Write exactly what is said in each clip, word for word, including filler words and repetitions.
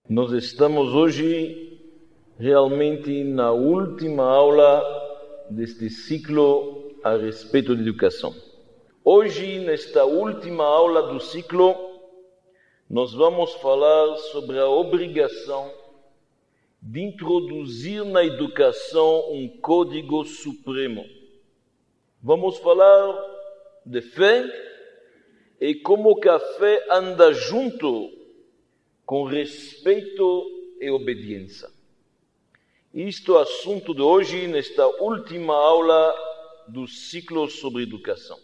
Nós estamos hoje realmente na última aula deste ciclo a respeito de educação. Hoje, nesta última aula do ciclo, nós vamos falar sobre a obrigação de introduzir na educação um código supremo. Vamos falar de fé e como que a fé anda junto com respeito e obediência. Isto é o assunto de hoje, nesta última aula do ciclo sobre educação.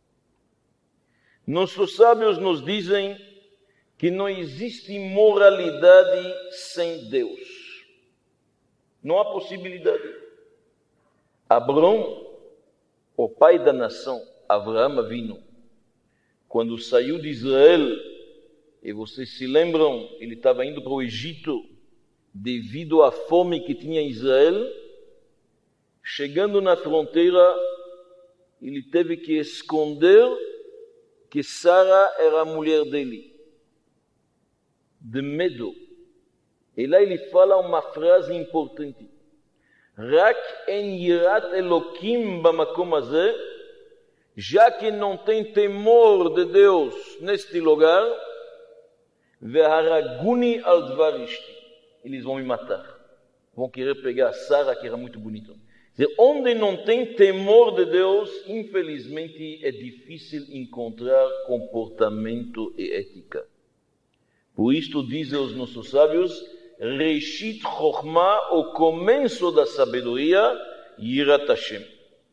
Nossos sábios nos dizem que não existe moralidade sem Deus. Não há possibilidade. Abrão, o pai da nação, Abraão Avinu, quando saiu de Israel, e vocês se lembram, ele estava indo para o Egito devido à fome que tinha em Israel. Chegando na fronteira, ele teve que esconder que Sara era a mulher dele, de medo. E lá ele fala uma frase importante. Rak en yirat Elokim bamakom hazeh, já que não tem temor de Deus neste lugar, Veharaguni al dvar ishti, eles vão me matar. Vão querer pegar a Sara, que era muito bonita. Quer dizer, onde não tem temor de Deus, infelizmente é difícil encontrar comportamento e ética. Por isto dizem os nossos sábios, Reishit Chokhmah, o começo da sabedoria, Yirat Hashem.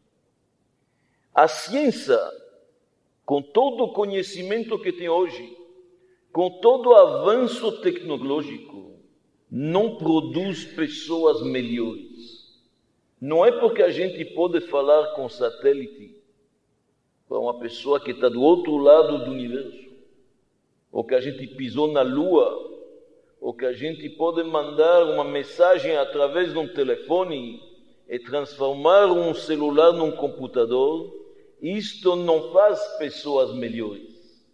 A ciência, com todo o conhecimento que tem hoje, com todo o avanço tecnológico, não produz pessoas melhores. Não é porque a gente pode falar com satélite para uma pessoa que está do outro lado do universo, ou que a gente pisou na Lua, ou que a gente pode mandar uma mensagem através de um telefone e transformar um celular num computador. Isto não faz pessoas melhores.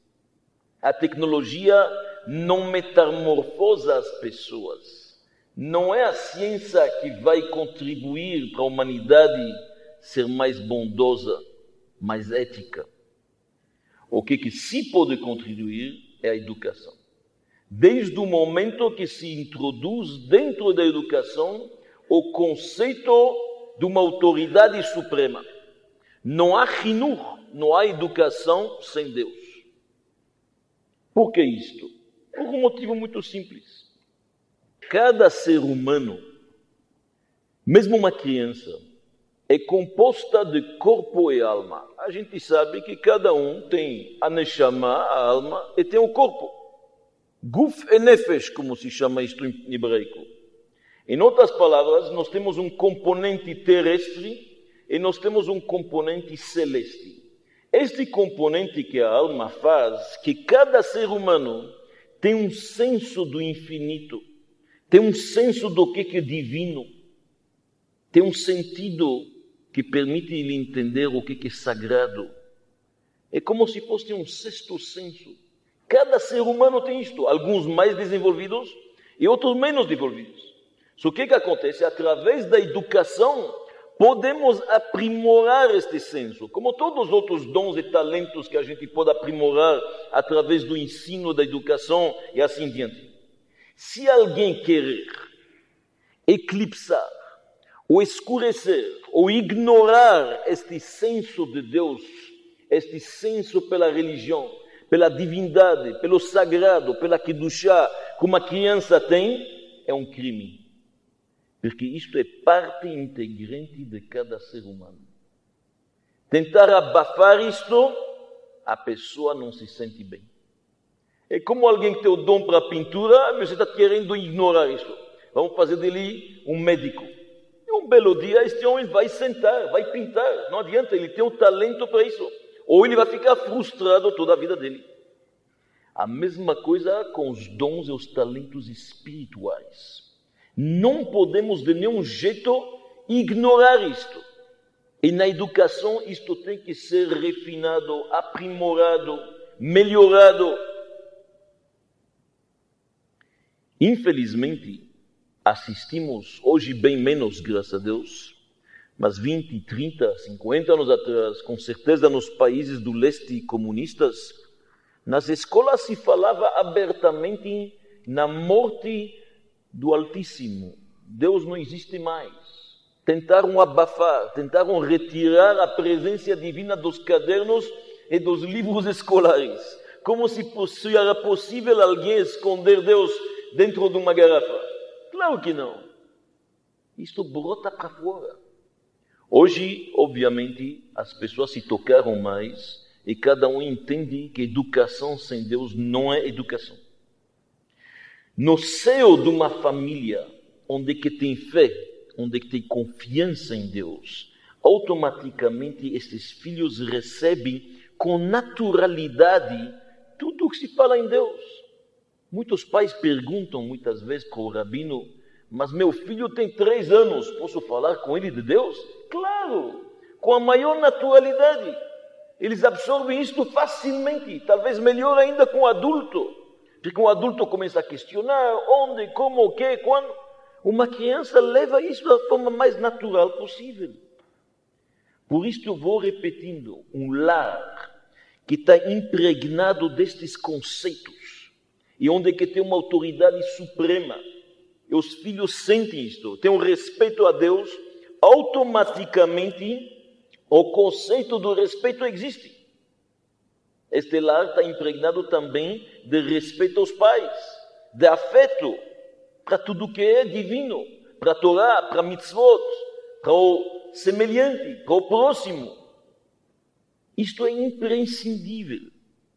A tecnologia não metamorfosa as pessoas. Não é a ciência que vai contribuir para a humanidade ser mais bondosa, mais ética. O que, que se pode contribuir é a educação. Desde o momento que se introduz dentro da educação o conceito de uma autoridade suprema. Não há Hinur, não há educação sem Deus. Por que isto? Por um motivo muito simples. Cada ser humano, mesmo uma criança, é composta de corpo e alma. A gente sabe que cada um tem a neshama, a alma, e tem o corpo. Guf e nefesh, como se chama isto em hebraico. Em outras palavras, nós temos um componente terrestre e nós temos um componente celeste. Este componente que a alma faz, que cada ser humano tem um senso do infinito, tem um senso do que é divino, tem um sentido que permite ele entender o que é sagrado. É como se fosse um sexto senso. Cada ser humano tem isto, alguns mais desenvolvidos e outros menos desenvolvidos. Só que o que acontece? Através da educação, podemos aprimorar este senso, como todos os outros dons e talentos que a gente pode aprimorar através do ensino, da educação e assim diante. Se alguém querer eclipsar, ou escurecer, ou ignorar este senso de Deus, este senso pela religião, pela divindade, pelo sagrado, pela Kedushá, como a criança tem, é um crime. Porque isto é parte integrante de cada ser humano. Tentar abafar isto, a pessoa não se sente bem. É como alguém que tem o dom para a pintura, você está querendo ignorar isto. Vamos fazer dele um médico. E um belo dia, este homem vai sentar, vai pintar. Não adianta, ele tem o talento para isso. Ou ele vai ficar frustrado toda a vida dele. A mesma coisa com os dons e os talentos espirituais. Não podemos de nenhum jeito ignorar isto. E na educação isto tem que ser refinado, aprimorado, melhorado. Infelizmente, assistimos hoje bem menos, graças a Deus, mas vinte, trinta, cinquenta anos atrás, com certeza nos países do leste comunistas, nas escolas se falava abertamente na morte do Altíssimo. Deus não existe mais. Tentaram abafar, tentaram retirar a presença divina dos cadernos e dos livros escolares, como se era possível alguém esconder Deus dentro de uma garrafa. Claro que não. Isto brota para fora. Hoje, obviamente, as pessoas se tocaram mais e cada um entende que educação sem Deus não é educação. No seio de uma família onde que tem fé, onde que tem confiança em Deus, automaticamente estes filhos recebem com naturalidade tudo o que se fala em Deus. Muitos pais perguntam muitas vezes para o rabino, mas meu filho tem três anos, posso falar com ele de Deus? Claro, com a maior naturalidade. Eles absorvem isto facilmente, talvez melhor ainda com o adulto. Porque o adulto começa a questionar onde, como, o que, quando. Uma criança leva isso da forma mais natural possível. Por isso eu vou repetindo, um lar que está impregnado destes conceitos e onde que tem uma autoridade suprema, e os filhos sentem isto, têm um respeito a Deus, automaticamente o conceito do respeito existe. Este lar está impregnado também de respeito aos pais, de afeto para tudo que é divino, para a Torá, para a mitzvot, para o semelhante, para o próximo. Isto é imprescindível.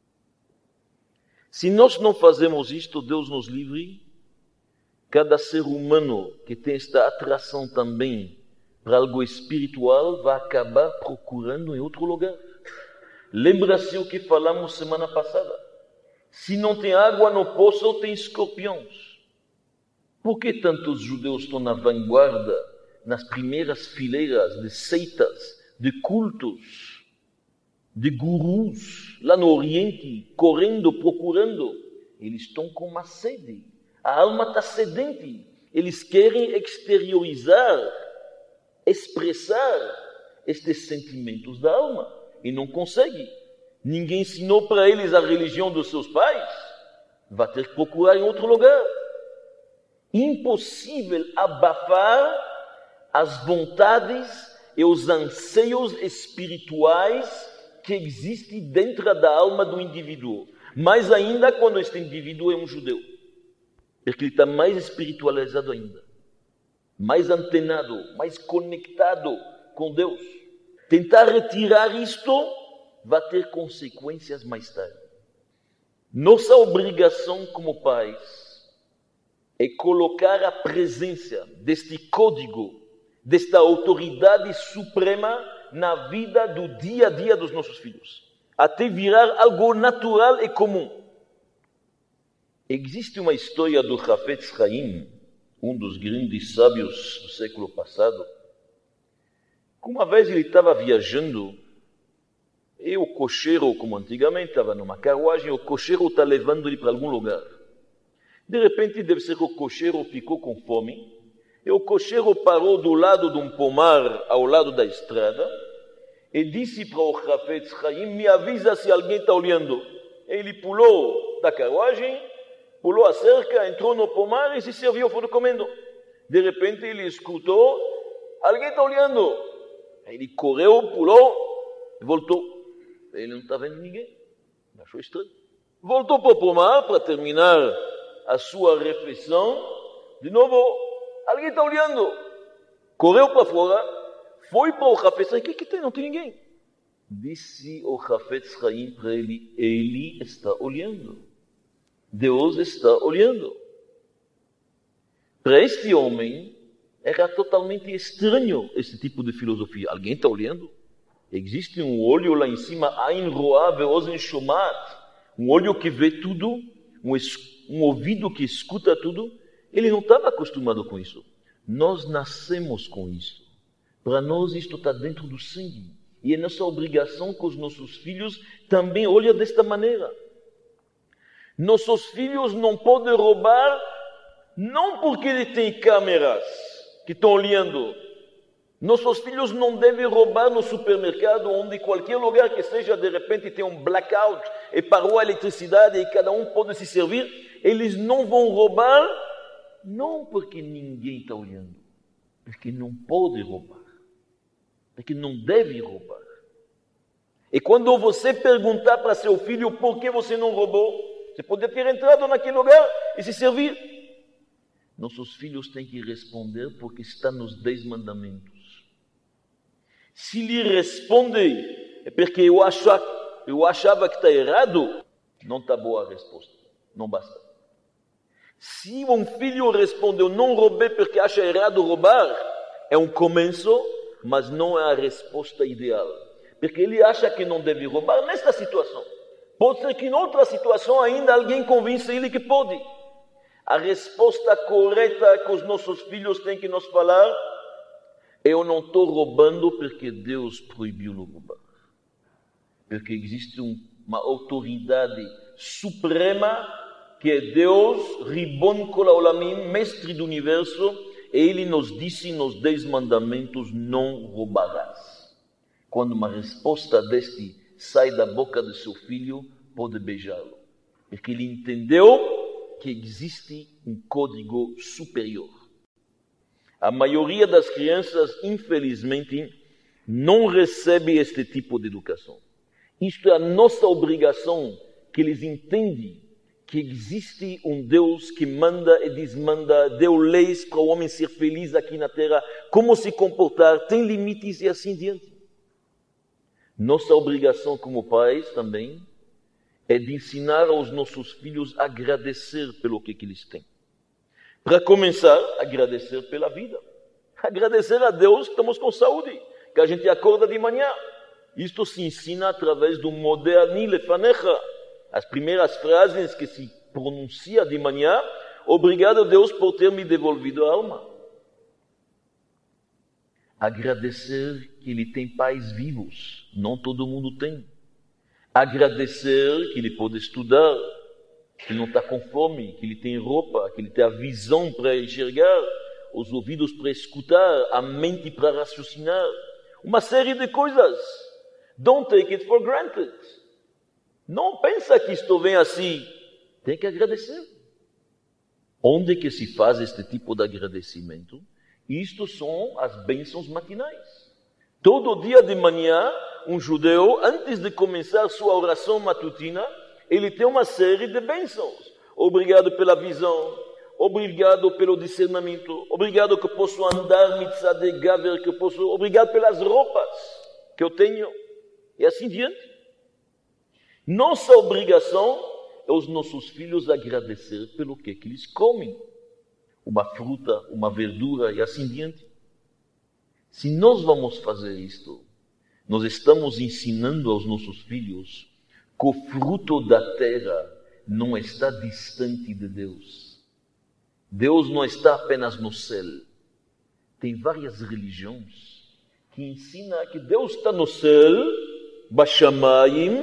Se nós não fazemos isto, Deus nos livre, cada ser humano que tem esta atração também para algo espiritual vai acabar procurando em outro lugar. Lembra-se o que falamos semana passada? Se não tem água no poço, tem escorpiões. Por que tantos judeus estão na vanguarda, nas primeiras fileiras de seitas, de cultos, de gurus, lá no Oriente, correndo, procurando? Eles estão com uma sede. A alma está sedente. Eles querem exteriorizar, expressar estes sentimentos da alma. E não conseguem. Ninguém ensinou para eles a religião dos seus pais. Vai ter que procurar em outro lugar. Impossível abafar as vontades e os anseios espirituais que existem dentro da alma do indivíduo. Mais ainda quando este indivíduo é um judeu. Porque ele está mais espiritualizado ainda. Mais antenado, mais conectado com Deus. Tentar retirar isto vai ter consequências mais tarde. Nossa obrigação como pais é colocar a presença deste código, desta autoridade suprema na vida do dia a dia dos nossos filhos, até virar algo natural e comum. Existe uma história do Hafetz Haim, um dos grandes sábios do século passado, que uma vez ele estava viajando e o cocheiro, como antigamente, estava numa carruagem, o cocheiro está levando ele para algum lugar. De repente, deve ser que o cocheiro ficou com fome, e o cocheiro parou do lado de um pomar ao lado da estrada e disse para o Hafetz Haim, me avisa se alguém está olhando. Ele pulou da carruagem, pulou a cerca, entrou no pomar e se serviu, foi comendo. De repente, ele escutou, alguém está olhando. Ele correu, pulou e voltou. Ele não está vendo ninguém. Achou estranho. Voltou para o pomar para terminar a sua refeição. De novo, alguém está olhando. Correu para fora, foi para o Hafetz Haim. O que, que tem? Não tem ninguém. Disse o Hafetz Haim para ele, ele está olhando. Deus está olhando. Para este homem, era totalmente estranho esse tipo de filosofia. Alguém está olhando? Existe um olho lá em cima, Ain Roá ve'ozen shomat, um olho que vê tudo, um, um ouvido que escuta tudo. Ele não estava acostumado com isso. Nós nascemos com isso. Para nós isto está dentro do sangue. E é nossa obrigação que os nossos filhos também olhem desta maneira. Nossos filhos não podem roubar não porque ele tem câmeras que estão olhando. Nossos filhos não devem roubar no supermercado, onde qualquer lugar que seja, de repente tem um blackout e parou a eletricidade e cada um pode se servir. Eles não vão roubar, não porque ninguém está olhando, porque não pode roubar, porque não deve roubar. E quando você perguntar para seu filho por que você não roubou, você pode ter entrado naquele lugar e se servir. Nossos filhos têm que responder porque está nos dez mandamentos. Se lhe responde é porque eu, acha, eu achava que está errado, não está boa a resposta, não basta. Se um filho responde, eu não roubei porque acha errado roubar, é um começo, mas não é a resposta ideal. Porque ele acha que não deve roubar nesta situação. Pode ser que em outra situação ainda alguém convença ele que pode. A resposta correta que os nossos filhos têm que nos falar: eu não estou roubando porque Deus proibiu de roubar. Porque existe um, uma autoridade suprema que é Deus, Ribon Kol Haolamim, mestre do universo, e Ele nos disse nos dez mandamentos: não roubarás. Quando uma resposta deste sai da boca do seu filho, pode beijá-lo. Porque ele entendeu que existe um código superior. A maioria das crianças, infelizmente, não recebe este tipo de educação. Isto é a nossa obrigação, que eles entendem que existe um Deus que manda e desmanda, deu leis para o homem ser feliz aqui na terra, como se comportar, tem limites e assim diante. Nossa obrigação como pais também é de ensinar aos nossos filhos a agradecer pelo que, que eles têm. Para começar, agradecer pela vida. Agradecer a Deus que estamos com saúde, que a gente acorda de manhã. Isto se ensina através do Modeh Lefanecha. As primeiras frases que se pronuncia de manhã: obrigado, Deus, por ter me devolvido a alma. Agradecer que ele tem pais vivos, não todo mundo tem. Agradecer que ele pode estudar, que ele não está com fome, que ele tem roupa, que ele tem a visão para enxergar, os ouvidos para escutar, a mente para raciocinar. Uma série de coisas. Don't take it for granted. Não pensa que isto vem assim. Tem que agradecer. Onde que se faz este tipo de agradecimento? Isto são as bênçãos matinais. Todo dia de manhã, um judeu, antes de começar sua oração matutina, ele tem uma série de bênçãos. Obrigado pela visão, obrigado pelo discernimento, obrigado que eu posso andar mitzvah de gaver, que eu posso, obrigado pelas roupas que eu tenho, e assim diante. Nossa obrigação é os nossos filhos agradecer pelo que, que eles comem. Uma fruta, uma verdura e assim diante. Se nós vamos fazer isto, nós estamos ensinando aos nossos filhos que o fruto da terra não está distante de Deus. Deus não está apenas no céu. Tem várias religiões que ensinam que Deus está no céu, Bashamayim,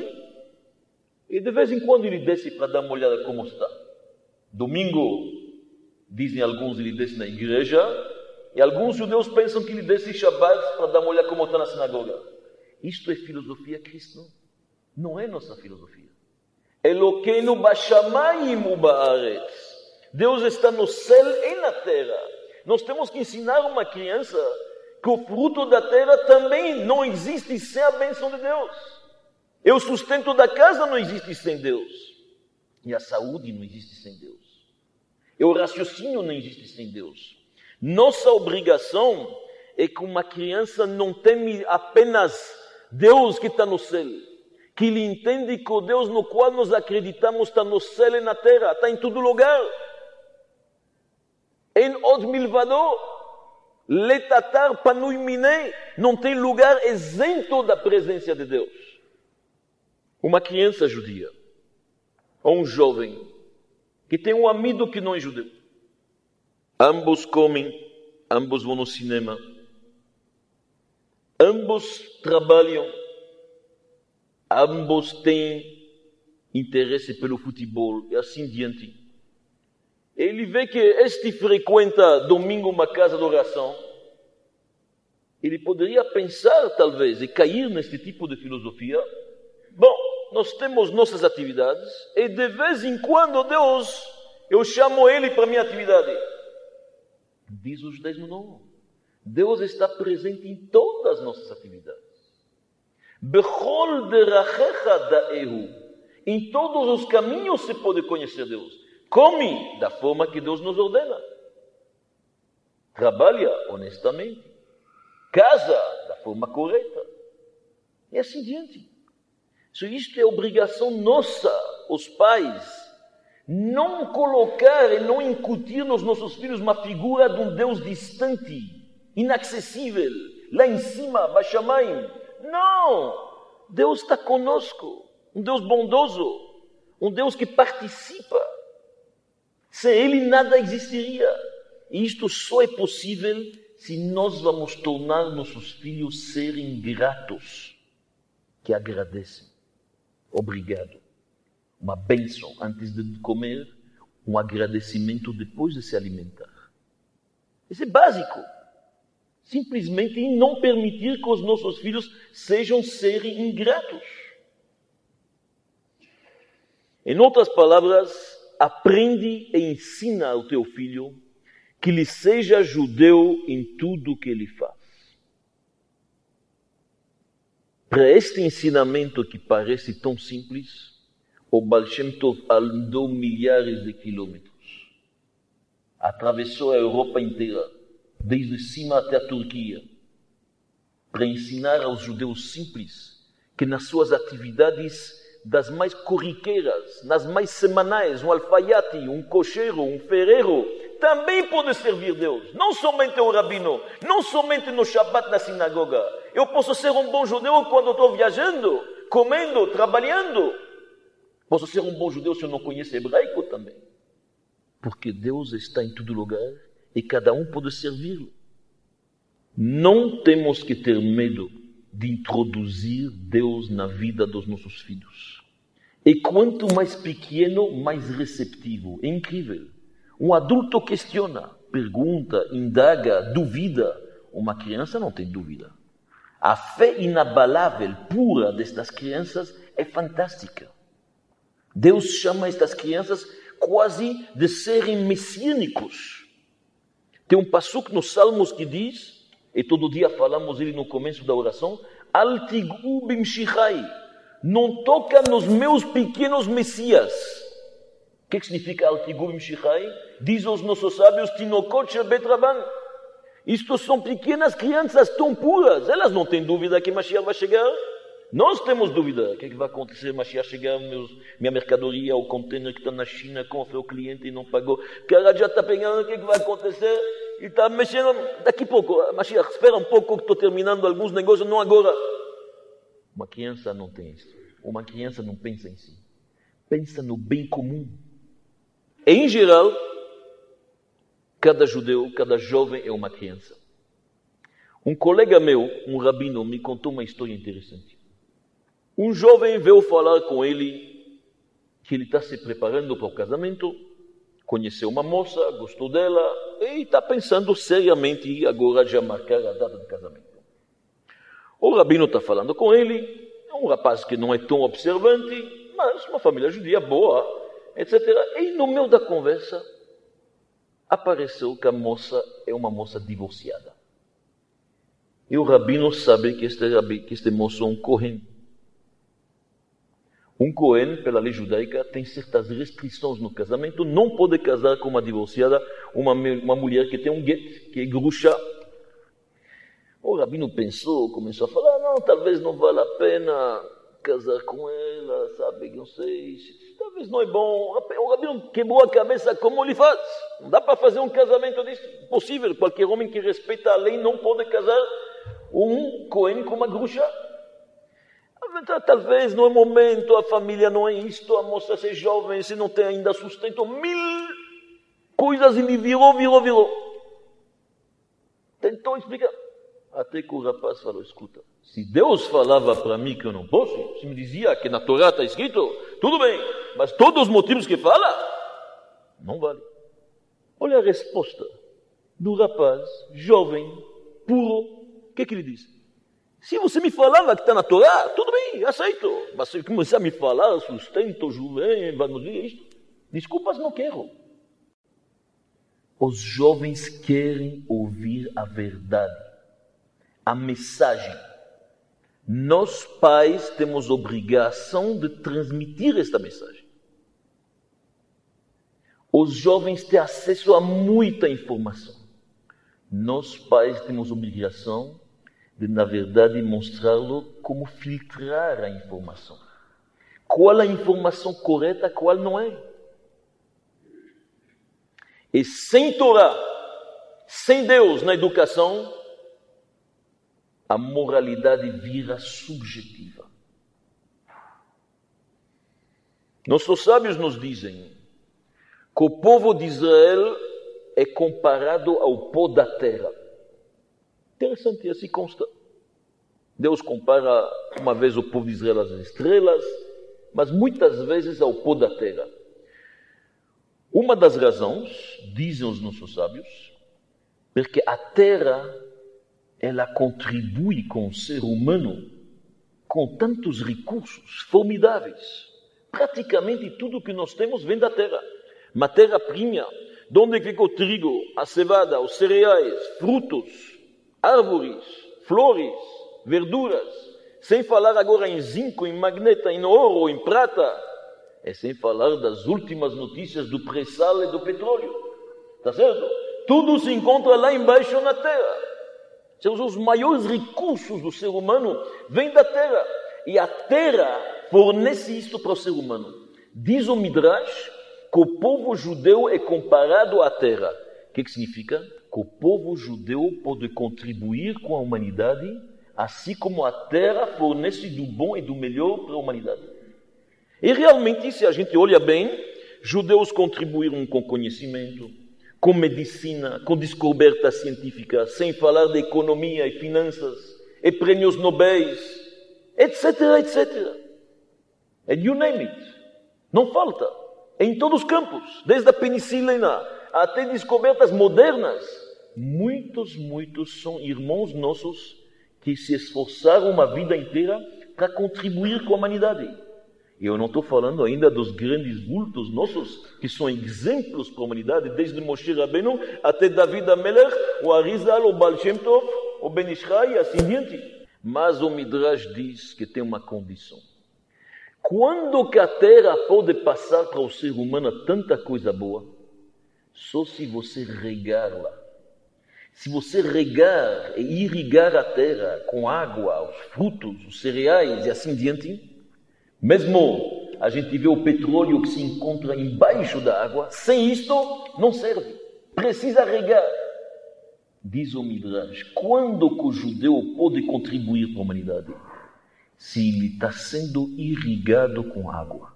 e de vez em quando ele desce para dar uma olhada como está. Domingo, dizem alguns, ele desce na igreja, e alguns judeus pensam que ele desce em Shabbat para dar uma olhada como está na sinagoga. Isto é filosofia cristã. Não é nossa filosofia. Eloqueinu bashamayim ubaaretz. Deus está no céu e na terra. Nós temos que ensinar uma criança que o fruto da terra também não existe sem a bênção de Deus. E o sustento da casa não existe sem Deus. E a saúde não existe sem Deus. E o raciocínio não existe sem Deus. Nossa obrigação é que uma criança não teme apenas Deus que está no céu, que ele entende que o Deus no qual nós acreditamos está no céu e na terra, está em todo lugar. En od milvado, letatar panui mine, não tem lugar isento da presença de Deus. Uma criança judia, ou um jovem, que tem um amigo que não é judeu. Ambos comem, ambos vão no cinema, ambos trabalham, ambos têm interesse pelo futebol e assim diante. ele vê que este frequenta domingo uma casa de oração, ele poderia pensar, talvez, e cair neste tipo de filosofia. Bom, nós temos nossas atividades e de vez em quando Deus, eu chamo Ele para a minha atividade. Diz o judaísmo, não. Deus está presente em todas as nossas atividades. Bechol derachecha da'ehu. Em todos os caminhos se pode conhecer Deus. Come da forma que Deus nos ordena. Trabalha honestamente. Casa da forma correta. E assim diante. Isto é obrigação nossa, os pais, não colocar e não incutir nos nossos filhos uma figura de um Deus distante, inacessível, lá em cima, Bashamayim. Não! Deus está conosco, um Deus bondoso, um Deus que participa. Sem Ele nada existiria. E isto só é possível se nós vamos tornar nossos filhos serem gratos, que agradecem. Obrigado. Uma bênção antes de comer, um agradecimento depois de se alimentar. Isso é básico. Simplesmente em não permitir que os nossos filhos sejam seres ingratos. Em outras palavras, aprende e ensina ao teu filho que ele seja judeu em tudo o que ele faz. Para este ensinamento que parece tão simples, o Baal Shem Tov andou milhares de quilômetros. Atravessou a Europa inteira, desde cima até a Turquia, para ensinar aos judeus simples que nas suas atividades das mais corriqueiras, nas mais semanais, um alfaiate, um cocheiro, um ferreiro, também pode servir Deus. Não somente o rabino, não somente no Shabbat na sinagoga. Eu posso ser um bom judeu quando estou viajando, comendo, trabalhando. Posso ser um bom judeu se eu não conheço hebraico também. Porque Deus está em todo lugar e cada um pode servi-lo. Não temos que ter medo de introduzir Deus na vida dos nossos filhos. E quanto mais pequeno, mais receptivo. É incrível. Um adulto questiona, pergunta, indaga, duvida. Uma criança não tem dúvida. A fé inabalável, pura destas crianças é fantástica. Deus chama estas crianças quase de serem messiânicos. Tem um passuco nos Salmos que diz, e todo dia falamos ele no começo da oração, Al tigu bimshichai, não toca nos meus pequenos messias. O que significa Al tigu bimshichai? Diz aos nossos sábios, Tinokot shebet Rabban. Isto são pequenas crianças tão puras, elas não têm dúvida que Mashiach vai chegar. Nós temos dúvida. O que, é que vai acontecer? Mashiach chegar, meus, minha mercadoria, o container que está na China, comprou o cliente e não pagou. O cara já está pegando, o que, é que vai acontecer? E está mexendo, daqui a pouco, Mashiach, espera um pouco que estou terminando alguns negócios, não agora. Uma criança não tem isso. Uma criança não pensa em si. Pensa no bem comum. Em geral, cada judeu, cada jovem é uma criança. Um colega meu, um rabino, me contou uma história interessante. Um jovem veio falar com ele que ele está se preparando para o casamento, conheceu uma moça, gostou dela e está pensando seriamente agora já marcar a data de casamento. O rabino está falando com ele, é um rapaz que não é tão observante, mas uma família judia boa, etcétera. E no meio da conversa apareceu que a moça é uma moça divorciada. E o rabino sabe que este, que este moço é um Kohen. Um Kohen, pela lei judaica, tem certas restrições no casamento, não pode casar com uma divorciada, uma, uma mulher que tem um get, que é grusha. O rabino pensou, começou a falar, não, talvez não vale a pena casar com ela, sabe, não sei, talvez não é bom. O rabino quebrou a cabeça, como ele faz? Não dá para fazer um casamento disso? Impossível, qualquer homem que respeita a lei não pode casar um Kohen com uma grusha. Talvez não é momento, a família não é isto, a moça ser jovem, se não tem ainda sustento, mil coisas ele virou, virou, virou. Tentou explicar. Até que o rapaz falou, escuta, se Deus falava para mim que eu não posso, se me dizia que na Torá está escrito, tudo bem, mas todos os motivos que fala, não vale. Olha a resposta do rapaz, jovem, puro. O que é que ele diz? Se você me falava que está na Torá, tudo bem, aceito. Mas se começar a me falar, sustento, jovem, vamos ver isto. Desculpas, não quero. Os jovens querem ouvir a verdade, a mensagem. Nós, pais, temos obrigação de transmitir esta mensagem. Os jovens têm acesso a muita informação. Nós, pais, temos obrigação de, na verdade, mostrar-lhe como filtrar a informação. Qual a informação correta, qual não é. E sem Torá, sem Deus na educação, a moralidade vira subjetiva. Nossos sábios nos dizem que o povo de Israel é comparado ao pó da terra. Interessante, assim consta. Deus compara uma vez o povo de Israel às estrelas, mas muitas vezes ao pó da terra. Uma das razões, dizem os nossos sábios, porque a terra, ela contribui com o ser humano com tantos recursos formidáveis. Praticamente tudo que nós temos vem da terra. Matéria-prima, de onde fica o trigo, a cevada, os cereais, frutos, árvores, flores, verduras, sem falar agora em zinco, em magneta, em ouro, em prata, é sem falar das últimas notícias do pré-sal e do petróleo. Tá certo? Tudo se encontra lá embaixo na terra. Os maiores recursos do ser humano vêm da terra. E a terra fornece isto para o ser humano. Diz o Midrash que o povo judeu é comparado à terra. O que, que significa? Que o povo judeu pode contribuir com a humanidade, assim como a terra fornece do bom e do melhor para a humanidade. E realmente, se a gente olha bem, judeus contribuíram com conhecimento, com medicina, com descoberta científica, sem falar de economia e finanças, e prêmios nobéis, etc, etcétera. And you name it. Não falta. Em todos os campos, desde a penicilina até descobertas modernas. Muitos, muitos são irmãos nossos que se esforçaram uma vida inteira para contribuir com a humanidade. E eu não estou falando ainda dos grandes vultos nossos, que são exemplos para a humanidade, desde Moshe Rabbeinu até David Amelech, o Arizal, o Baal Shem Tov, o Ben Ishai e assim diante. Mas o Midrash diz que tem uma condição. Quando que a terra pode passar para o ser humano tanta coisa boa? Só se você regá-la. Se você regar e irrigar a terra com água, os frutos, os cereais e assim diante, mesmo a gente vê o petróleo que se encontra embaixo da água, sem isto não serve. Precisa regar. Diz o Midrash, quando que o judeu pode contribuir para a humanidade? Se ele está sendo irrigado com água.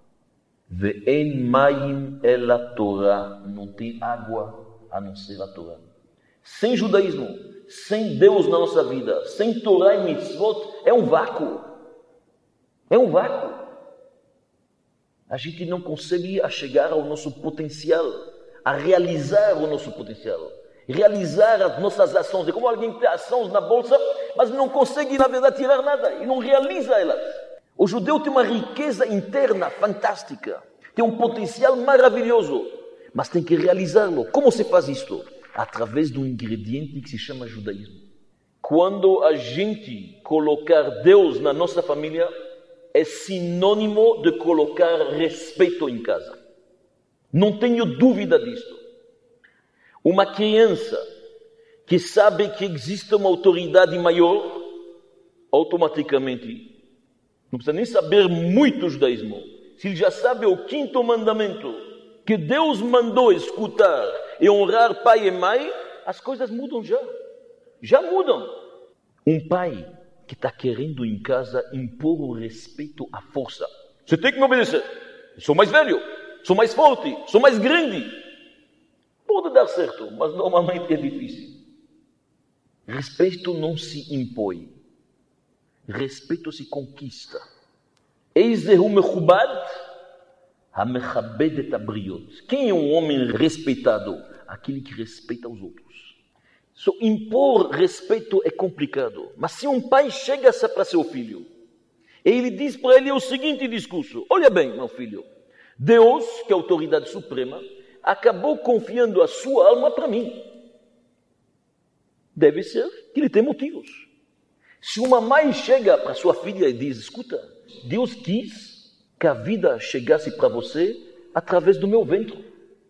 Ve'en mayim el Torá, não tem água a não ser a Torá. Sem judaísmo, sem Deus na nossa vida, sem Torá e mitzvot, é um vácuo. É um vácuo. A gente não consegue chegar ao nosso potencial, a realizar o nosso potencial, realizar as nossas ações. É como alguém tem ações na bolsa, mas não consegue, na verdade, tirar nada e não realiza elas. O judeu tem uma riqueza interna fantástica, tem um potencial maravilhoso, mas tem que realizá-lo. Como se faz isto? Através de um ingrediente que se chama judaísmo. Quando a gente colocar Deus na nossa família, é sinônimo de colocar respeito em casa. Não tenho dúvida disto. Uma criança que sabe que existe uma autoridade maior, automaticamente, não precisa nem saber muito o judaísmo. Se ele já sabe o quinto mandamento, que Deus mandou escutar e honrar pai e mãe, as coisas mudam já. Já mudam. Um pai que está querendo em casa impor o respeito à força. Você tem que me obedecer. Eu sou mais velho, sou mais forte, sou mais grande. Pode dar certo, mas normalmente é difícil. Respeito não se impõe. Respeito se conquista. Eizehu mechubad, hamechabed et abriot. Quem é um homem respeitado? aquele que respeita os outros. So, impor respeito é complicado, mas se um pai chega para seu filho e ele diz para ele o seguinte discurso: olha bem, meu filho, Deus, que é a autoridade suprema, acabou confiando a sua alma para mim. Deve ser que ele tem motivos. Se uma mãe chega para sua filha e diz: escuta, Deus quis que a vida chegasse para você através do meu ventre.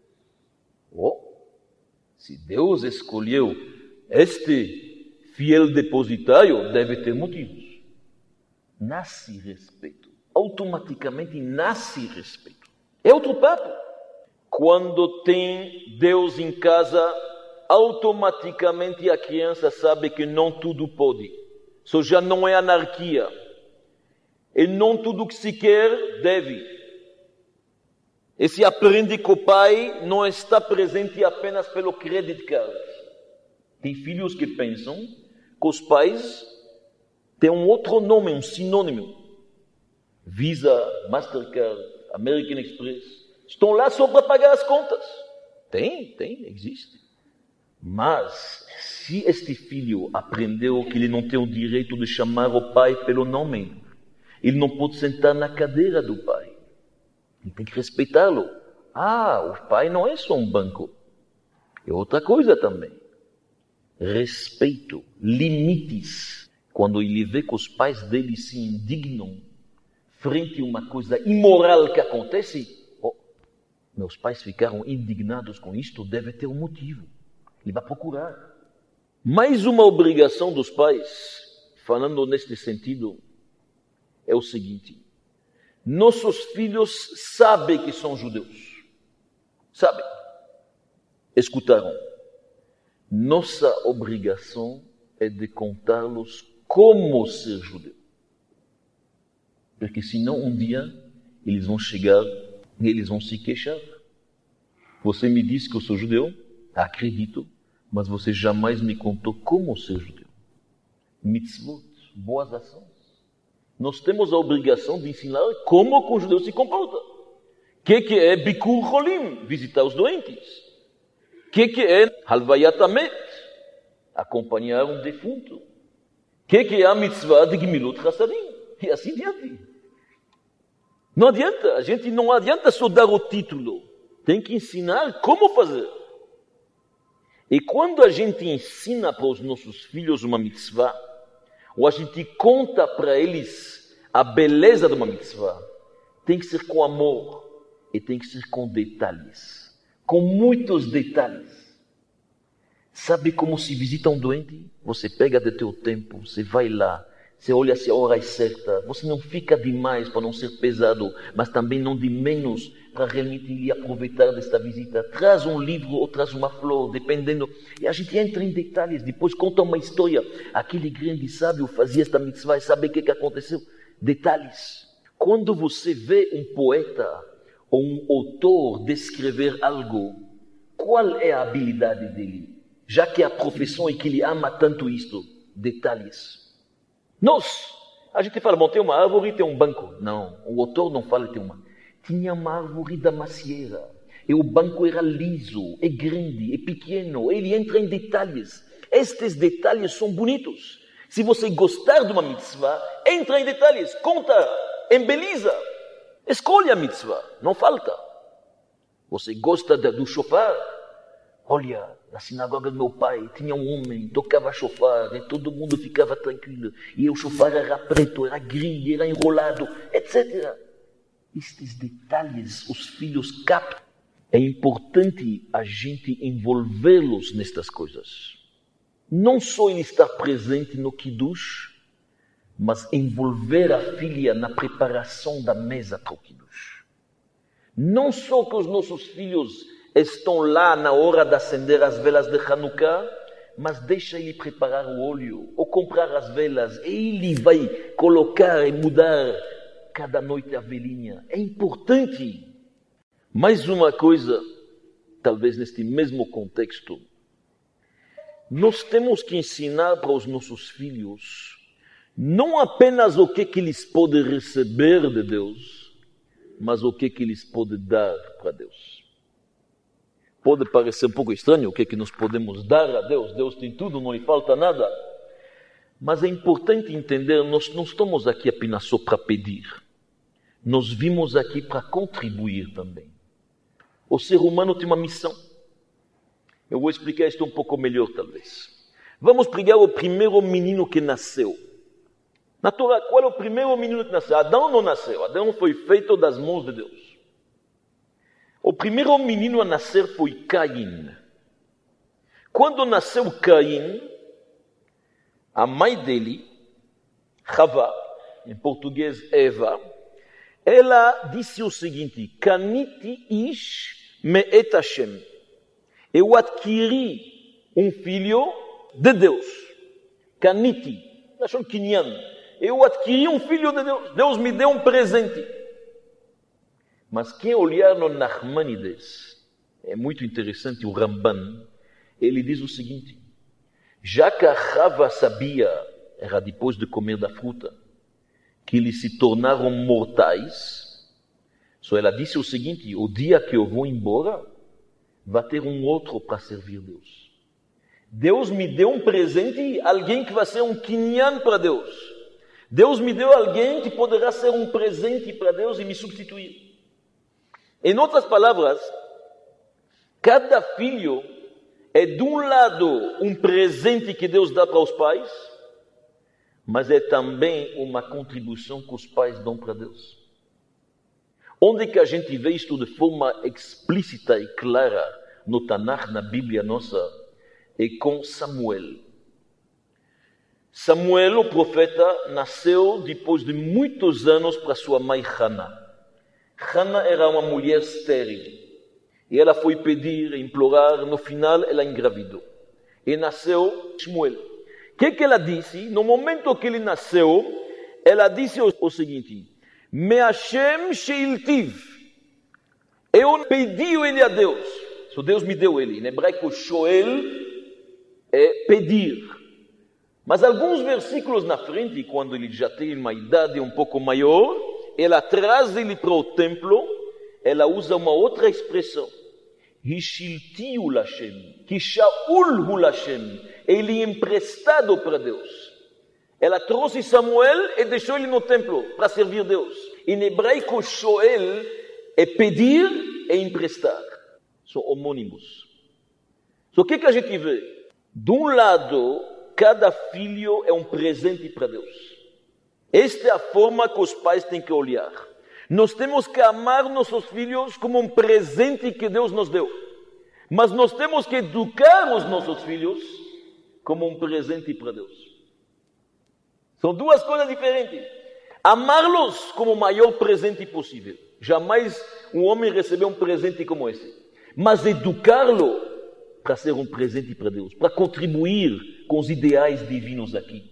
Oh, se Deus escolheu este fiel depositário, deve ter motivos. Nasce respeito. Automaticamente nasce respeito. É outro papo. Quando tem Deus em casa, automaticamente a criança sabe que não tudo pode. Isso já não é anarquia. E não tudo que se quer deve. E se aprende que o pai não está presente apenas pelo credit card. Tem filhos que pensam que os pais têm um outro nome, um sinônimo. Visa, Mastercard, American Express. Estão lá só para pagar as contas. Tem, tem, existe. Mas, se este filho aprendeu que ele não tem o direito de chamar o pai pelo nome, ele não pode sentar na cadeira do pai. Ele tem que respeitá-lo. Ah, o pai não é só um banco. É outra coisa também. Respeito, limites. Quando ele vê que os pais dele se indignam frente a uma coisa imoral que acontece, oh, meus pais ficaram indignados com isto, deve ter um motivo. Ele vai procurar. Mais uma obrigação dos pais, falando neste sentido, é o seguinte: nossos filhos sabem que são judeus. Sabem. Escutaram. Nossa obrigação é de contá-los como ser judeu. Porque senão um dia eles vão chegar e eles vão se queixar. Você me disse que eu sou judeu? Acredito, mas você jamais me contou como ser judeu. Mitzvot, boas ações. Nós temos a obrigação de ensinar como o judeu se comporta. O que, que é Bikur Cholim? Visitar os doentes. O que, que é Halvayat Hamet? Acompanhar um defunto. O que, que é a mitzvah de Gemilut Chassadim? E assim diante. Não adianta, a gente não adianta só dar o título. Tem que ensinar como fazer. E quando a gente ensina para os nossos filhos uma mitzvah, ou a gente conta para eles a beleza de uma mitzvah, tem que ser com amor e tem que ser com detalhes. Com muitos detalhes. Sabe como se visita um doente? Você pega do teu tempo, você vai lá, você olha se a hora é certa, você não fica demais para não ser pesado, mas também não de menos para realmente lhe aproveitar desta visita. Traz um livro ou traz uma flor, dependendo. E a gente entra em detalhes, depois conta uma história. Aquele grande sábio fazia esta mitzvah e sabe o que, que aconteceu? Detalhes. Quando você vê um poeta ou um autor descrever algo, qual é a habilidade dele? Já que a profissão é que ele ama tanto isto, detalhes. Nós, a gente fala, bom, tem uma árvore e tem um banco. Não, o autor não fala tem uma. Tinha uma árvore da macieira, e o banco era liso, é grande, é pequeno, ele entra em detalhes. Estes detalhes são bonitos. Se você gostar de uma mitzvah, entra em detalhes, conta, embeliza. Escolhe a mitzvah, não falta. Você gosta do shofar? Olha, na sinagoga do meu pai tinha um homem, tocava shofar, e todo mundo ficava tranquilo. E o shofar era preto, era gris, era enrolado, etcétera. Estes detalhes os filhos captam. É importante a gente envolvê-los nestas coisas. Não só ele estar presente no Kiddush, mas envolver a filha na preparação da mesa para o Kiddush. Não só que os nossos filhos estão lá na hora de acender as velas de Hanukkah, mas deixa ele preparar o óleo, ou comprar as velas, e ele vai colocar e mudar cada noite a velinha. É importante. Mais uma coisa, talvez neste mesmo contexto, nós temos que ensinar para os nossos filhos não apenas o que, que eles podem receber de Deus, mas o que, que eles podem dar para Deus. Pode parecer um pouco estranho o que é que nós podemos dar a Deus. Deus tem tudo, não lhe falta nada. Mas é importante entender, nós não estamos aqui apenas só para pedir. Nós vimos aqui para contribuir também. O ser humano tem uma missão. Eu vou explicar isto um pouco melhor, talvez. Vamos pegar o primeiro menino que nasceu. Na Torá, qual é o primeiro menino que nasceu? Adão não nasceu. Adão foi feito das mãos de Deus. O primeiro menino a nascer foi Caim. Quando nasceu Caim, a mãe dele, Chava, em português Eva, ela disse o seguinte: Kaniti ish me'et Hashem. Eu adquiri um filho de Deus. Kaniti, acham kinyan. Eu adquiri um filho de Deus. Deus me deu um presente. Mas quem olhar no Nachmanides, é muito interessante, o Ramban, ele diz o seguinte: já que a Chava sabia, era depois de comer da fruta, que eles se tornaram mortais, só ela disse o seguinte: o dia que eu vou embora, vai ter um outro para servir Deus. Deus me deu um presente, alguém que vai ser um kinyan para Deus. Deus me deu alguém que poderá ser um presente para Deus e me substituir. Em outras palavras, cada filho é de um lado um presente que Deus dá para os pais, mas é também uma contribuição que os pais dão para Deus. Onde que a gente vê isto de forma explícita e clara no Tanakh, na Bíblia nossa, é com Samuel. Samuel, o profeta, nasceu depois de muitos anos para sua mãe Hannah. Hannah era uma mulher estéril. E ela foi pedir, implorar, no final ela engravidou. E nasceu Shmuel. O que, que ela disse? No momento que ele nasceu, ela disse o, o seguinte: Me Hashem sheiltiv. Eu pedi ele a Deus. So Deus me deu ele. Em hebraico, shoel é pedir. Mas alguns versículos na frente, quando ele já tem uma idade um pouco maior, ela traz ele para o templo, ela usa uma outra expressão. Hishiltiu Lashem, Kishaul Lashem, ele emprestado para Deus. Ela trouxe Samuel e deixou ele no templo para servir Deus. Em hebraico, shoel é pedir e emprestar. São homônimos. So, o que, que a gente vê? De um lado, cada filho é um presente para Deus. Esta é a forma que os pais têm que olhar. Nós temos que amar nossos filhos como um presente que Deus nos deu. Mas nós temos que educar os nossos filhos como um presente para Deus. São duas coisas diferentes. Amá-los como o maior presente possível. Jamais um homem recebeu um presente como esse. Mas educá-lo para ser um presente para Deus, para contribuir com os ideais divinos aqui.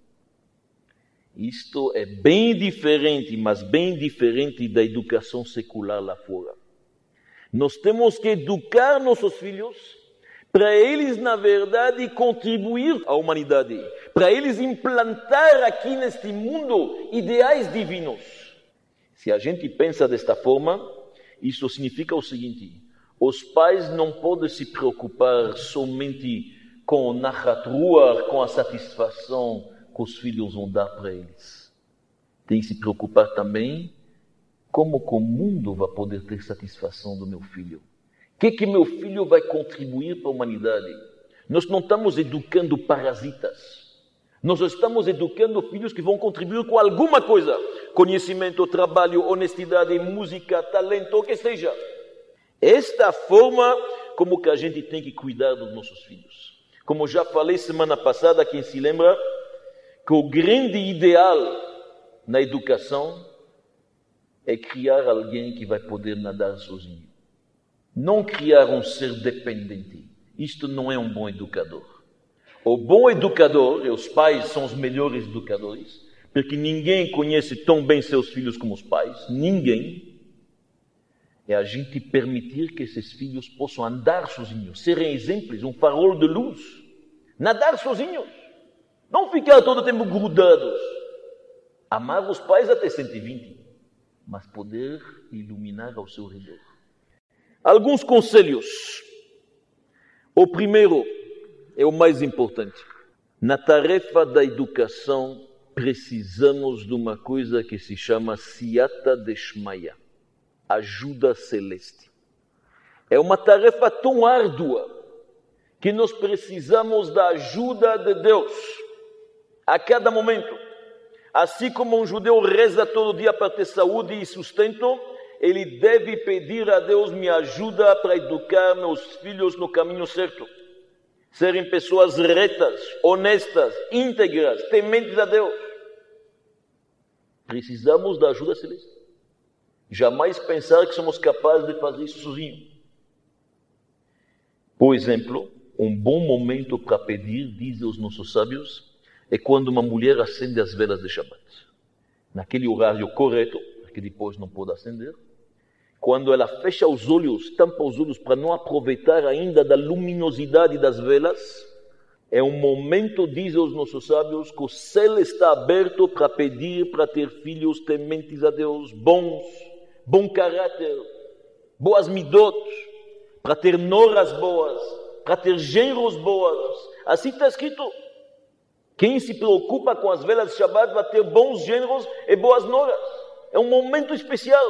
Isto é bem diferente, mas bem diferente da educação secular lá fora. Nós temos que educar nossos filhos para eles, na verdade, contribuir à humanidade, para eles implantar aqui neste mundo ideais divinos. Se a gente pensa desta forma, isso significa o seguinte: os pais não podem se preocupar somente com o nachat ruach, com a satisfação que os filhos vão dar para eles. Tem que se preocupar também como que o mundo vai poder ter satisfação do meu filho. O que que meu filho vai contribuir para a humanidade? Nós não estamos educando parasitas. Nós estamos educando filhos que vão contribuir com alguma coisa. Conhecimento, trabalho, honestidade, música, talento, o que seja. Esta é a forma como que a gente tem que cuidar dos nossos filhos. Como já falei semana passada, quem se lembra, que o grande ideal na educação é criar alguém que vai poder nadar sozinho. Não criar um ser dependente. Isto não é um bom educador. O bom educador, e os pais são os melhores educadores, porque ninguém conhece tão bem seus filhos como os pais, ninguém, é a gente permitir que esses filhos possam andar sozinhos, serem exemplos, um farol de luz, nadar sozinhos. Não ficar todo o tempo grudados. Amar os pais até cento e vinte, mas poder iluminar ao seu redor. Alguns conselhos. O primeiro é o mais importante. Na tarefa da educação, precisamos de uma coisa que se chama Siyata Deshmaya, ajuda celeste. É uma tarefa tão árdua que nós precisamos da ajuda de Deus a cada momento. Assim como um judeu reza todo dia para ter saúde e sustento, ele deve pedir a Deus, me ajuda para educar meus filhos no caminho certo. Serem pessoas retas, honestas, íntegras, tementes a Deus. Precisamos da ajuda celeste. Jamais pensar que somos capazes de fazer isso sozinhos. Por exemplo, um bom momento para pedir, dizem os nossos sábios, é quando uma mulher acende as velas de Shabbat. Naquele horário correto, que depois não pode acender, quando ela fecha os olhos, tampa os olhos para não aproveitar ainda da luminosidade das velas, é um momento, dizem os nossos sábios, que o céu está aberto para pedir, para ter filhos tementes a Deus, bons, bom caráter, boas midot, para ter noras boas, para ter genros boas. Assim está escrito. Quem se preocupa com as velas de Shabbat vai ter bons genros e boas noras. É um momento especial.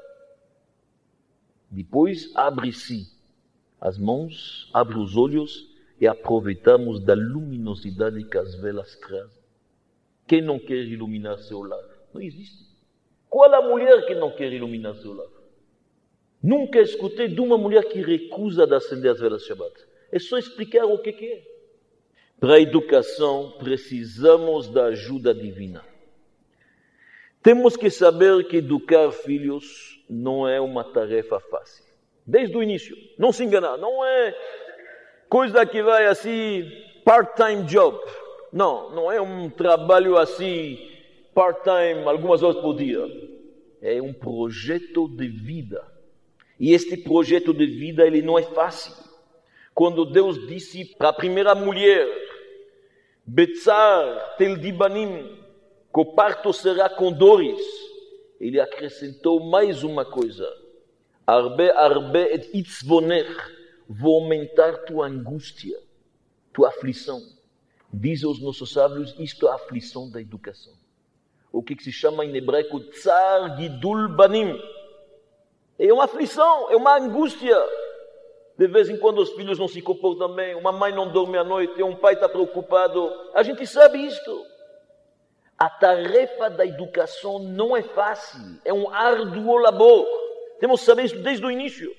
Depois abre-se as mãos, abre os olhos e aproveitamos da luminosidade que as velas trazem. Quem não quer iluminar seu lar? Não existe. Qual a mulher que não quer iluminar seu lar? Nunca escutei de uma mulher que recusa de acender as velas de Shabbat. É só explicar o que é. Para a educação, precisamos da ajuda divina. Temos que saber que educar filhos não é uma tarefa fácil. Desde o início. Não se enganar. Não é coisa que vai assim, part-time job. Não, não é um trabalho assim, part-time, algumas horas por dia. É um projeto de vida. E este projeto de vida, ele não é fácil. Quando Deus disse para a primeira mulher, Betzar tel dibanim, que o parto será com dores, ele acrescentou mais uma coisa. Arbe, arbe et itzvoner, vou aumentar tua angústia, tua aflição. Dizem os nossos sábios, isto é a aflição da educação. O que se chama em hebraico Tsar Gidul Banim. É uma aflição, é uma angústia. De vez em quando os filhos não se comportam bem, uma mãe não dorme à noite, um pai está preocupado. A gente sabe isto. A tarefa da educação não é fácil, é um árduo labor. Temos que saber isso desde o início.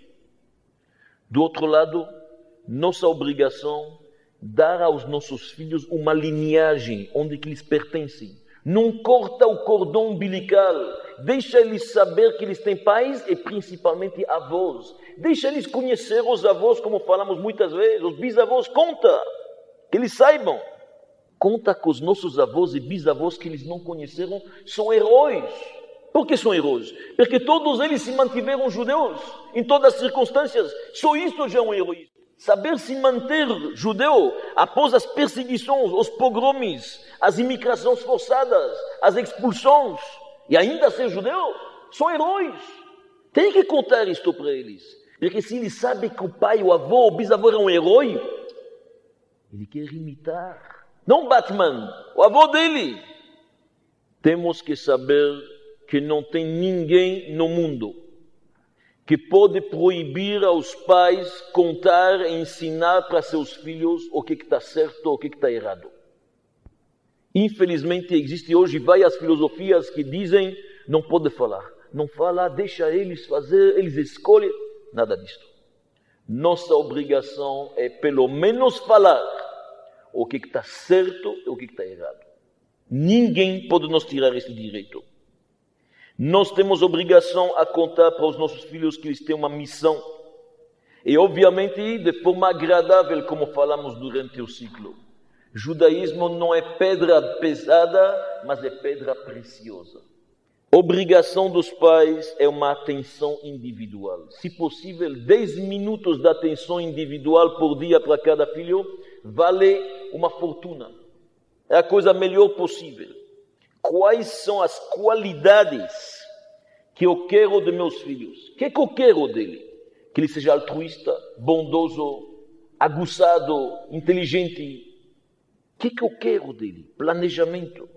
Do outro lado, nossa obrigação é dar aos nossos filhos uma linhagem onde que eles pertencem. Não corta o cordão umbilical. Deixa eles saber que eles têm pais e principalmente avós. Deixa eles conhecer os avós, como falamos muitas vezes. Os bisavós, conta. Que eles saibam. Conta que os nossos avós e bisavós que eles não conheceram são heróis. Por que são heróis? Porque todos eles se mantiveram judeus em todas as circunstâncias. Só isso já é um heroísmo. Saber se manter judeu após as perseguições, os pogromes, as imigrações forçadas, as expulsões, e ainda ser judeu, são heróis. Tem que contar isto para eles. Porque se ele sabe que o pai, o avô, o bisavô era um herói, ele quer imitar. Não Batman, o avô dele. Temos que saber que não tem ninguém no mundo que pode proibir aos pais contar e ensinar para seus filhos o que está certo ou o que está errado. Infelizmente, existe hoje várias filosofias que dizem não pode falar. Não fala, deixa eles fazer, eles escolhem. Nada disso. Nossa obrigação é pelo menos falar o que está certo e o que está errado. Ninguém pode nos tirar esse direito. Nós temos obrigação a contar para os nossos filhos que eles têm uma missão. E, obviamente, de forma agradável, como falamos durante o ciclo. Judaísmo não é pedra pesada, mas é pedra preciosa. Obrigação dos pais é uma atenção individual. Se possível, dez minutos de atenção individual por dia para cada filho vale uma fortuna. É a coisa melhor possível. Quais são as qualidades que eu quero de meus filhos? O que, é que eu quero dele? Que ele seja altruísta, bondoso, aguçado, inteligente. O que, que eu quero dele? Planejamento.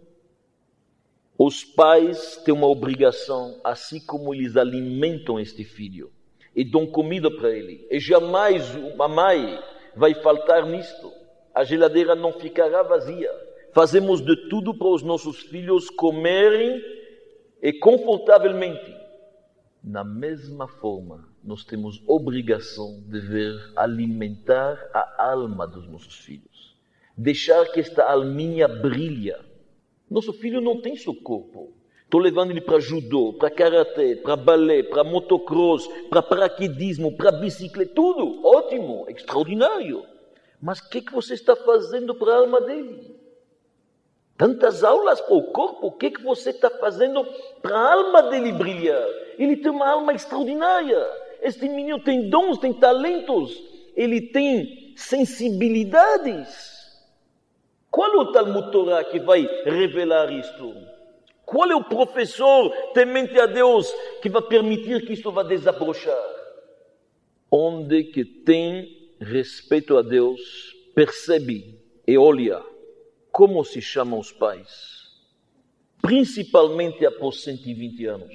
Os pais têm uma obrigação, assim como eles alimentam este filho e dão comida para ele. E jamais uma mãe vai faltar nisto. A geladeira não ficará vazia. Fazemos de tudo para os nossos filhos comerem e confortavelmente. Na mesma forma, nós temos obrigação de ver alimentar a alma dos nossos filhos. Deixar que esta alminha brilhe. Nosso filho não tem seu corpo. Estou levando ele para judô, para karatê, para balé, para motocross, para paraquedismo, para bicicleta, tudo. Ótimo, extraordinário. Mas o que, que você está fazendo para a alma dele? Tantas aulas para o corpo, o que, que você está fazendo para a alma dele brilhar? Ele tem uma alma extraordinária. Este menino tem dons, tem talentos, ele tem sensibilidades. Qual é o Talmud Torá que vai revelar isto? Qual é o professor temente a Deus que vai permitir que isto vá desabrochar? Onde que tem respeito a Deus, percebe e olha como se chamam os pais, principalmente após cento e vinte anos.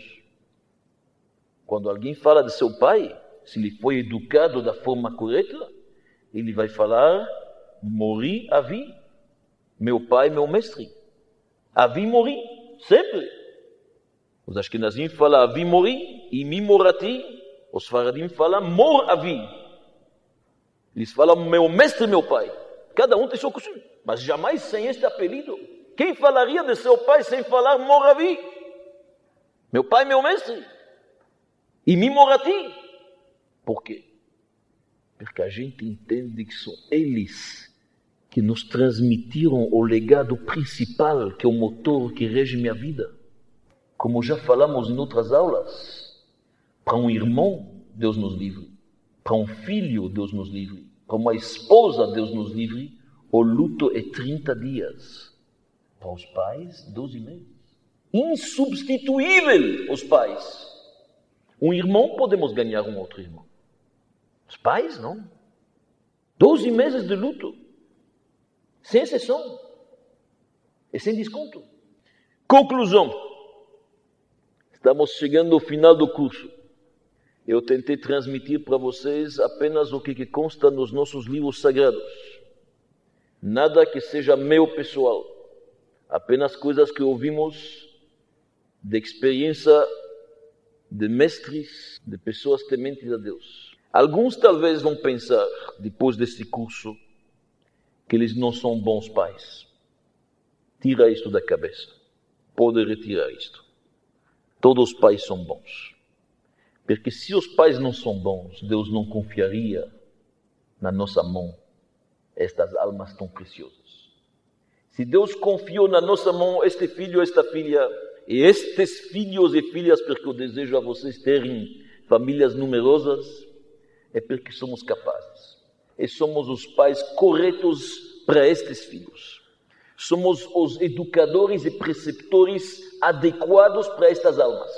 Quando alguém fala de seu pai, se ele foi educado da forma correta, ele vai falar, mori, avi. Meu pai, meu mestre. Avi mori, sempre. Os Ashkenazim falam avi mori, e mi morati. Os Faradim falam mor avi. Eles falam meu mestre, meu pai. Cada um tem seu costume, mas jamais sem este apelido. Quem falaria de seu pai sem falar mor avi? Meu pai, meu mestre. E mi morati. Por quê? Porque a gente entende que são eles que nos transmitiram o legado principal, que é o motor que rege minha vida. Como já falamos em outras aulas, para um irmão, Deus nos livre. Para um filho, Deus nos livre. Para uma esposa, Deus nos livre. O luto é trinta dias. Para os pais, doze meses. Insubstituível, os pais. Um irmão, podemos ganhar um outro irmão. Os pais, não. doze meses de luto. Sem exceção e sem desconto. Conclusão. Estamos chegando ao final do curso. Eu tentei transmitir para vocês apenas o que consta nos nossos livros sagrados. Nada que seja meu pessoal. Apenas coisas que ouvimos de experiência de mestres, de pessoas tementes a Deus. Alguns talvez vão pensar, depois desse curso, que eles não são bons pais. Tira isto da cabeça. Pode retirar isto. Todos os pais são bons. Porque se os pais não são bons, Deus não confiaria na nossa mão estas almas tão preciosas. Se Deus confiou na nossa mão este filho, esta filha, e estes filhos e filhas, porque eu desejo a vocês terem famílias numerosas, é porque somos capazes. E somos os pais corretos para estes filhos. Somos os educadores e preceptores adequados para estas almas.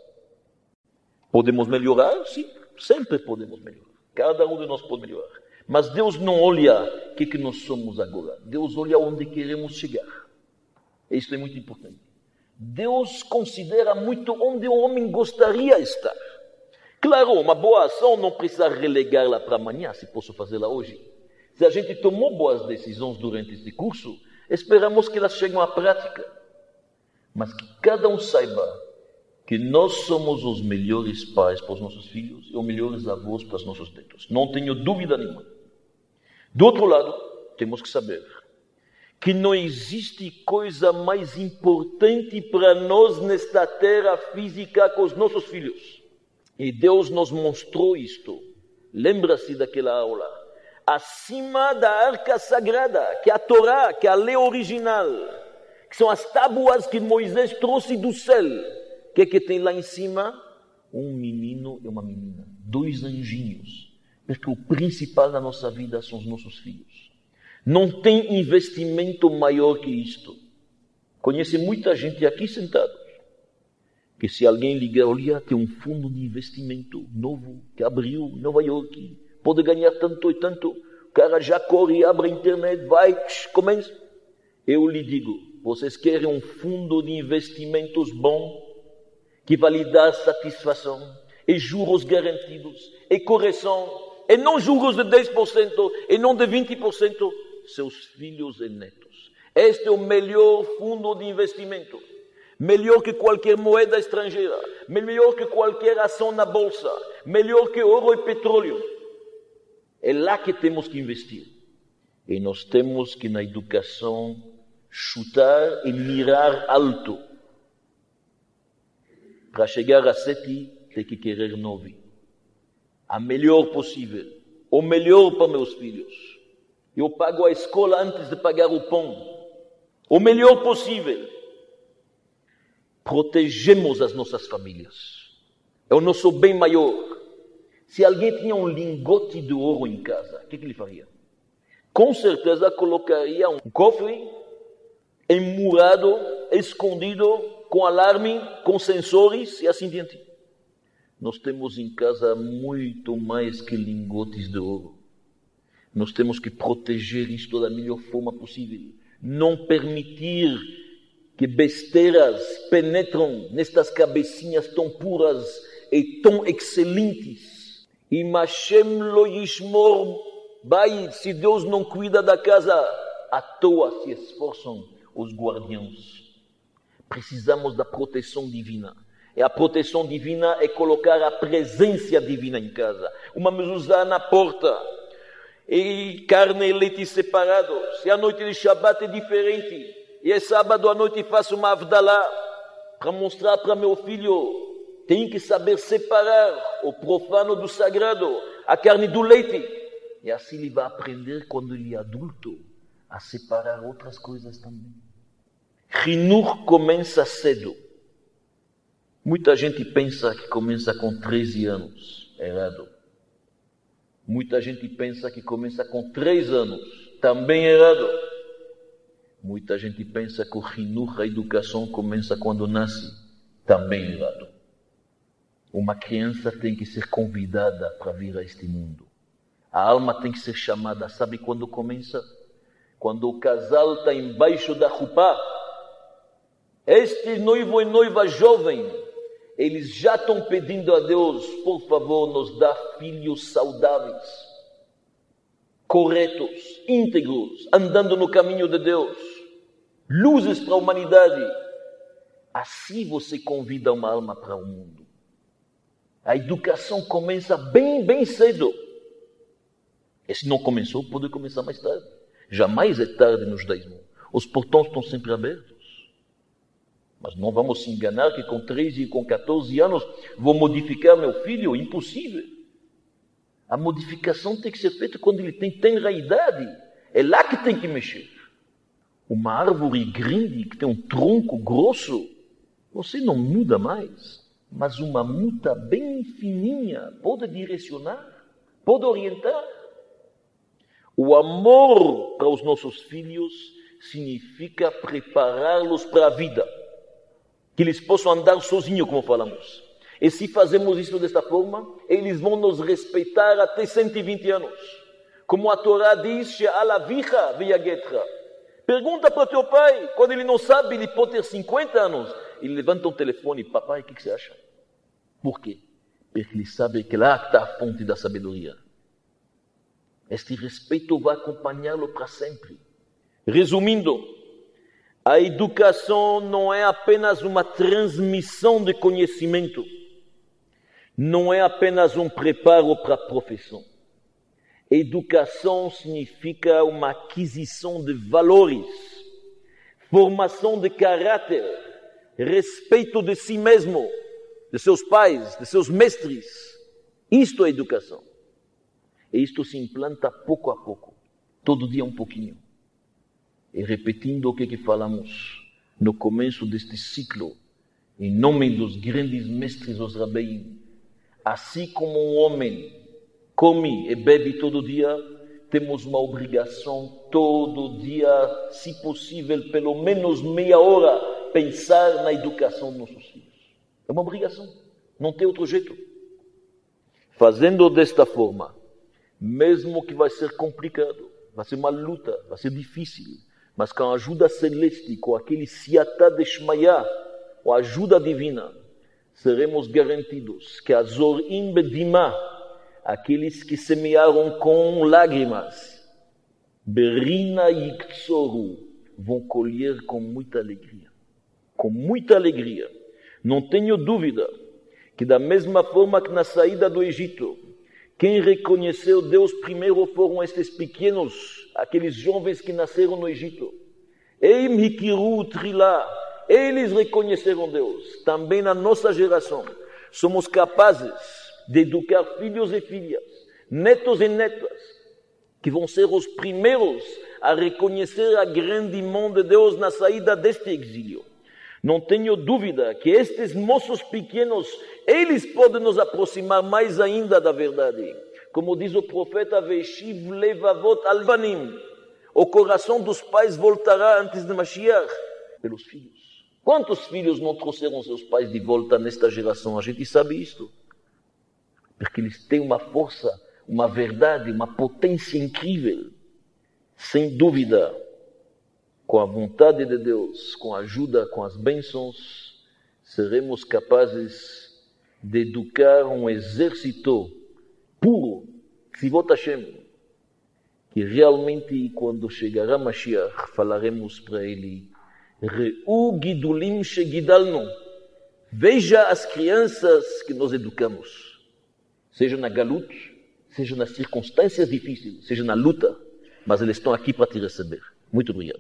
Podemos melhorar? Sim, sempre podemos melhorar. Cada um de nós pode melhorar. Mas Deus não olha o que, que nós somos agora. Deus olha onde queremos chegar. Isso é muito importante. Deus considera muito onde o homem gostaria de estar. Claro, uma boa ação não precisa relegá-la para amanhã, se posso fazê-la hoje. Se a gente tomou boas decisões durante este curso, esperamos que elas cheguem à prática. Mas que cada um saiba que nós somos os melhores pais para os nossos filhos e os melhores avós para os nossos netos. Não tenho dúvida nenhuma. Do outro lado, temos que saber que não existe coisa mais importante para nós nesta terra física que os nossos filhos. E Deus nos mostrou isto. Lembra-se daquela aula. Acima da arca sagrada, que é a Torá, que é a lei original, que são as tábuas que Moisés trouxe do céu. O que é que tem lá em cima? Um menino e uma menina. Dois anjinhos. Porque o principal da nossa vida são os nossos filhos. Não tem investimento maior que isto. Conhece muita gente aqui sentado, que se alguém ligar, olha, tem um fundo de investimento novo que abriu em Nova York, pode ganhar tanto e tanto. cara já corre, abre a internet, vai, começa. Eu lhe digo, vocês querem um fundo de investimentos bom, que vai lhe dar satisfação, e juros garantidos, e correção, e não juros de dez por cento, e não de vinte por cento, seus filhos e netos. Este é o melhor fundo de investimento. Melhor que qualquer moeda estrangeira, melhor que qualquer ação na bolsa, melhor que ouro e petróleo. É lá que temos que investir. E nós temos que, na educação, chutar e mirar alto. Para chegar a sete, tem que querer nove. A melhor possível. O melhor para meus filhos. Eu pago a escola antes de pagar o pão. O melhor possível. Protegemos as nossas famílias. É o nosso bem maior. Se alguém tinha um lingote de ouro em casa, o que, que ele faria? Com certeza colocaria um cofre emurrado, escondido, com alarme, com sensores e assim diante. Nós temos em casa muito mais que lingotes de ouro. Nós temos que proteger isto da melhor forma possível. Não permitir que besteiras penetram nestas cabecinhas tão puras e tão excelentes. E Hashem lo yishmor bayit, se Deus não cuida da casa, à toa se esforçam os guardiãos. Precisamos da proteção divina. E a proteção divina é colocar a presença divina em casa. Uma mezuzá na porta. E carne e leite separados. Se a noite de Shabbat é diferente. E é sábado à noite faço uma avdalá. Para mostrar para meu filho. Tem que saber separar o profano do sagrado. A carne do leite. E assim ele vai aprender quando ele é adulto. A separar outras coisas também. Rinur começa cedo. Muita gente pensa que começa com treze anos. Errado. Muita gente pensa que começa com três anos. Também errado. Muita gente pensa que o Rinur, a educação, começa quando nasce. Também errado. Uma criança tem que ser convidada para vir a este mundo. A alma tem que ser chamada. Sabe quando começa? Quando o casal está embaixo da rupá. Este noivo e noiva jovem, eles já estão pedindo a Deus, por favor, nos dá filhos saudáveis, corretos, íntegros, andando no caminho de Deus, luzes para a humanidade. Assim você convida uma alma para o mundo. A educação começa bem, bem cedo. E se não começou, pode começar mais tarde. Jamais é tarde no judaísmo. Os portões estão sempre abertos. Mas não vamos se enganar que com treze e com quatorze anos vou modificar meu filho. Impossível. A modificação tem que ser feita quando ele tem tenra idade. É lá que tem que mexer. Uma árvore grande que tem um tronco grosso, você não muda mais. Mas uma muda bem fininha pode direcionar, pode orientar. O amor para os nossos filhos significa prepará-los para a vida. Que eles possam andar sozinhos, como falamos. E se fazemos isso desta forma, eles vão nos respeitar até cento e vinte anos. Como a Torá diz, She'alavicha v'yagetra. Pergunta para o teu pai, quando ele não sabe, ele pode ter cinquenta anos. Ele levanta um telefone, papai, o que, que você acha? Por quê? Porque ele sabe que lá está a fonte da sabedoria. Este respeito vai acompanhá-lo para sempre. Resumindo, a educação não é apenas uma transmissão de conhecimento. Não é apenas um preparo para a profissão. Educação significa uma aquisição de valores, formação de caráter, respeito de si mesmo, de seus pais, de seus mestres. Isto é educação. E isto se implanta pouco a pouco, todo dia um pouquinho. E repetindo o que, que falamos no começo deste ciclo, em nome dos grandes mestres, os rabeim, assim como um homem come e bebe todo dia, temos uma obrigação todo dia, se possível, pelo menos meia hora, pensar na educação dos nossos filhos. É uma obrigação, não tem outro jeito. Fazendo desta forma, mesmo que vai ser complicado, vai ser uma luta, vai ser difícil, mas com a ajuda celeste, com aquele siatá de Shmaya, ou ajuda divina, seremos garantidos que a Zorim Bedimah, aqueles que semearam com lágrimas, Berina Yiktsoru, vão colher com muita alegria. Com muita alegria. Não tenho dúvida que da mesma forma que na saída do Egito, quem reconheceu Deus primeiro foram estes pequenos, aqueles jovens que nasceram no Egito. Eim hikiru trilá, eles reconheceram Deus. Também na nossa geração, somos capazes de educar filhos e filhas, netos e netas, que vão ser os primeiros a reconhecer a grande mão de Deus na saída deste exílio. Não tenho dúvida que estes moços pequenos, eles podem nos aproximar mais ainda da verdade. Como diz o profeta, Veshiv levavot albanim, o coração dos pais voltará antes de Mashiach pelos filhos. Quantos filhos não trouxeram seus pais de volta nesta geração? A gente sabe isto. Porque eles têm uma força, uma verdade, uma potência incrível. Sem dúvida, com a vontade de Deus, com a ajuda, com as bênçãos, seremos capazes de educar um exército puro, Tzivot Hashem, que realmente, quando chegará Mashiach, falaremos para ele, Re'u gidulim shegidalnu, veja as crianças que nós educamos, seja na galut, seja nas circunstâncias difíceis, seja na luta, mas eles estão aqui para te receber. Muito obrigado.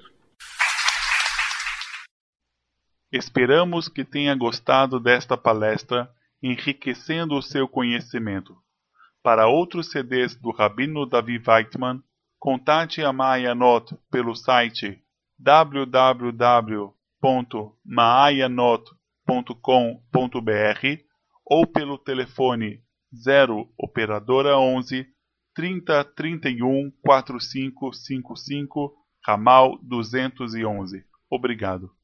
Esperamos que tenha gostado desta palestra, enriquecendo o seu conhecimento. Para outros C Ds do Rabino Davi Weitman, contate a Maayanot pelo site w w w ponto maayanot ponto com ponto b r ou pelo telefone zero operadora onze, trinta, trinta e um, quarenta e cinco cinquenta e cinco, ramal duzentos e onze. Obrigado.